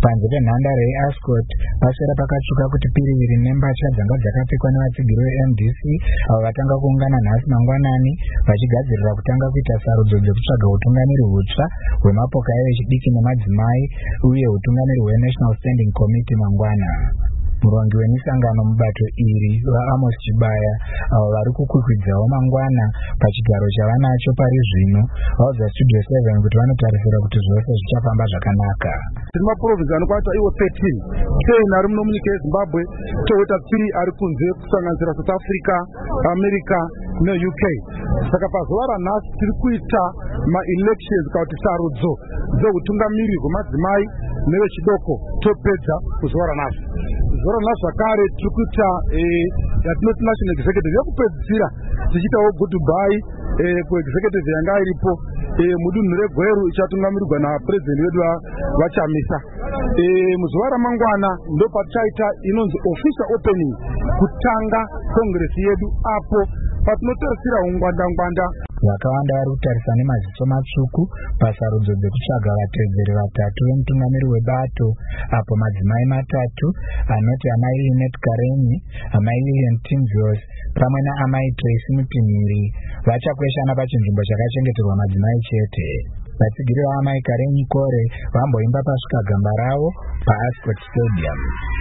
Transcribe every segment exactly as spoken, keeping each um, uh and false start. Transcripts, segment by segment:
Panze penhandare yeAscot paswera pakatsvuka kuti piriviri nembatya dzanga dzakapfekwa nevatsigiri ve-M D C avo vatanga kuungana nhasi mangwanani vachigadzirira kutanga kuita sarudzo dzekutsvaga utungamiri hutsva hwemapoka evechidiki nemadzimai uye utungamiri hweNational Standing Committee mangwana. Murongi wemisangano mubato iri vaAmos Chibaya avo vari kukwikwidzwawo mangwana pachigaro chavanacho pari zvino vaudza Studio seven kuti vanotarisira kuti zvose zvichafamba zvakanaka. Tiri maprovinsi anokwata iwo thirteen, ten ari muno munyika yeZimbabwe, toita three ari kunze kusanganisira South Africa, America neU K. Saka pazuva ranhasi tiri kuita ma-elections kana kuti sarudzo dzeutungamiri hwemadzimai nevechidoko topedza kuzuva ranhasi. Zuva ranhasi zvakare tiri kuita yatinoti national executive yekupedzisira tichiitawo goodbye kuexecutive yanga iripo mudunhu reGweru ichatungamirirwa napresident wedu vaChamisa. Muzuva ramangwana ndo patichaita inonzi official opening kutanga congress yedu apo patinotarisira ungwanda-ngwanda. Vakawanda vari kutarisa nemaziso matsvuku pasarudzo dzekutsvaga vatevedzeri vatatu vemutungamiri webato, apo madzimai matatu anoti amai Linet Karenyi, amai Lilian Timvios pamwe naamai Tracy Mupiniri vachakweshana pachinzvimbo chakachengeterwa madzimai chete. Vatsigiri vaamai Karenyi Kore vamboimba pasvika gamba ravo paAscot Stadium.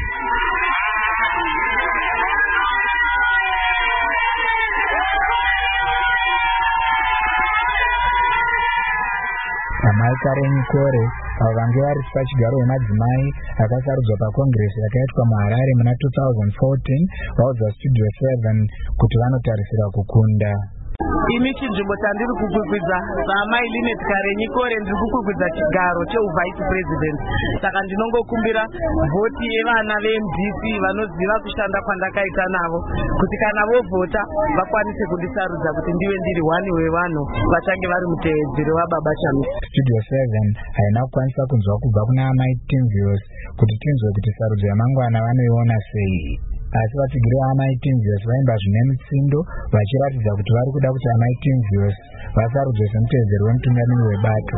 Amai Karenyi Kore avo vange vari pachigaro wemadzimai akasarudzwa pakongresi yakaitwa muHarare muna two thousand fourteen vaudza Studio seven kuti vanotarisira kukunda. Imi chinzvimbo chandiri kukwikwidza saamai Linet Karenyi Kore ndiri kukwikwidza chigaro cheuvice president. Saka ndinongokumbira vhoti yevana ve-M D C vanoziva kushanda kwandakaita navo kuti kana vovhota vakwanise kundisarudza kuti ndive ndiri one wevanhu vachange vari mutevedzeri wababa Chamisa. Studio seven haina kukwanisa kunzwa kubva kuna amai Timvios kuti tinzwe kuti sarudzo yamangwana vanoiona sei. Asi vatsigiri vaamai Timvios vaimba zvine mutsindo vachiratidza kuti vari kuda kuti amai Timvios vasarudzwe semutevedzeri wemutungamiri webato.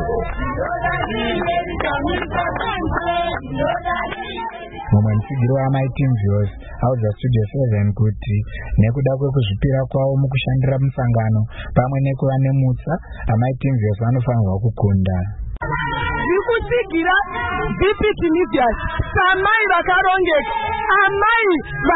Mumwe mutsigiri waamai Timvios audza Studio seven kuti nekuda kwekuzvipira kwavo mukushandira musangano pamwe nekuva nemutsa, amai Timvios vanofanirwa kukunda. Ndikutsigira V P Timvios samai vakarongeka, amai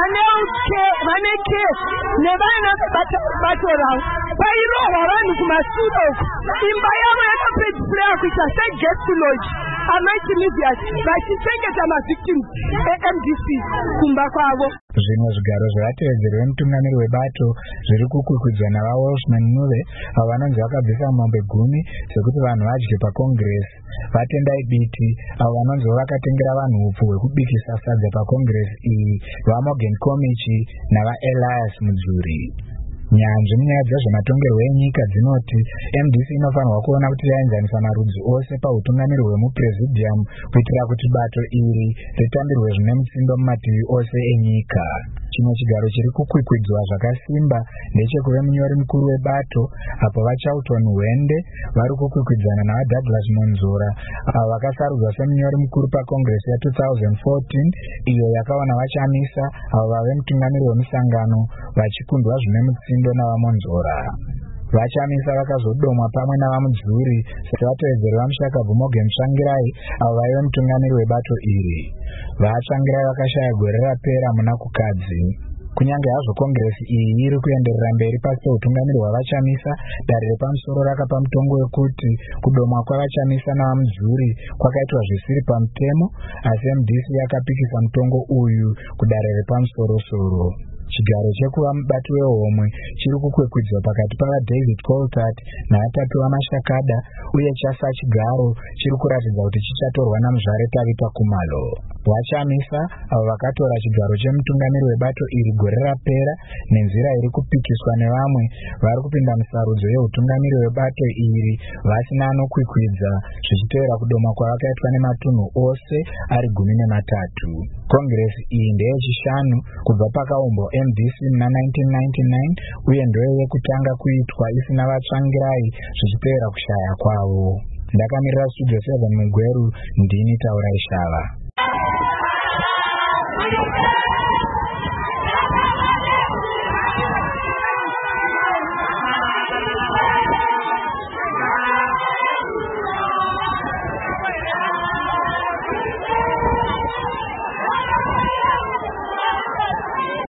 vane ke nevana bato ravo vairohwa vanhu kumasuro imba yavo yakapedzisira kuita seguest lodge. Amai Timvios vachichengeta mavictims e-M D C kumba kwavo. Zvimwe zvigaro zvevatevedzeri vemutungamiri webato zviri kukwikwidzwa navaWelshman Nuve avo vanonzi vakabvisa mombe gumi sekuti vanhu vadye pakongresi. Vatendai Biti avo vanonzi vakatengera vanhu upfu hwekubikisa sadza pakongresi iyi vaMorgan Komichi navaElias Mudzuri. Nyanzvi munyaya dzezvematongerwo enyika dzinoti M D C inofanirwa kuona kuti yaenzanisa marudzi ose pautungamiri hwemupresidium kuitira kuti bato iri ritambirwe zvine mutsindo mumativi ose enyika. Chimwe chigaro chiri kukwikwidzwa zvakasimba ndechekuve munyori mukuru webato, apo vaCharlton Hwende vari kukwikwidzana navaDouglas Monzora avo vakasarudzwa semunyori mukuru pakongresi ya two thousand fourteen iyo yakaona vaChamisa avo vave mutungamiri wemusangano vachikundwa zvine mutsindo navaMonzora. VaChamisa vakazodomwa pamwe navaMudzuri sevatevedzeri vaMushakabvu Morgan Tsvangirai avo vaive mutungamiri webato iri. VaTsvangirai vakashaya gore rapera muna kukadzi. Kunyange hazvo kongresi iyi iri kuenderera mberi pasi peutungamiri hwavaChamisa, dare repamusoro rakapa mutongo wekuti kudomwa kwavaChamisa navaMudzuri kwakaitwa zvisiri pamutemo, asi M D C yakapikisa mutongo uyu kudare repamusoro-soro. Chigaro chekuva mubati wehomwe chiri kukwikwidzwa pakati pavaDavid Coltart navatatu vaMashakada uye chasa chigaro chiri kuratidza kuti chichatorwa naMuzvare Tabita Kumalo. VaChamisa avo vakatora chigaro chemutungamiri webato iri gore rapera nenzira iri kupikiswa nevamwe vari kupinda musarudzo yeutungamiri webato iri vasina anokwikwidza zvichitevera kudomwa kwavakaitwa nematunhu ose ari gumi nematatu. Kongresi iyi ndeyechishanu kubva pakaumbwa M D C muna nineteen ninety-nine uye ndoyo yekutanga kuitwa isina vaTsvangirai zvichipera kushaya kwavo. Ndakamirira Studio seven muGweru, ndini Taurai Shava.